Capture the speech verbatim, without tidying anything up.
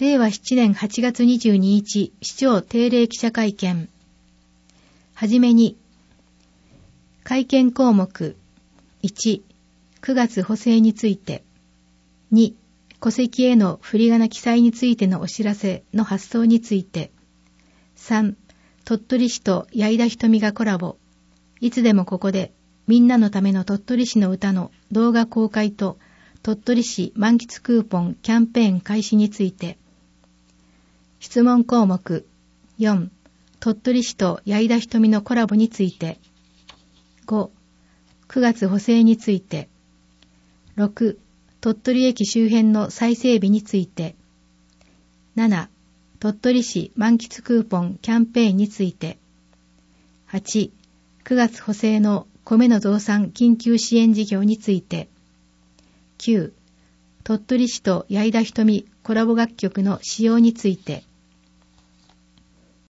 れいわなねんはちがつにじゅうににち市長定例記者会見。はじめに、会見項目いち、くがつ補正について、に、戸籍への振り仮名記載についてのお知らせの発送について、さん、鳥取市と矢井田瞳がコラボ、いつでもここでみんなのための鳥取市の歌の動画公開と鳥取市満喫クーポンキャンペーン開始について、質問項目よん、鳥取市と矢井田瞳のコラボについて、ご、くがつ補正について、ろく、鳥取駅周辺の再整備について、なな、鳥取市満喫クーポンキャンペーンについて、はち、くがつ補正の米の増産緊急支援事業について、きゅう、鳥取市と矢井田瞳コラボ楽曲の使用について、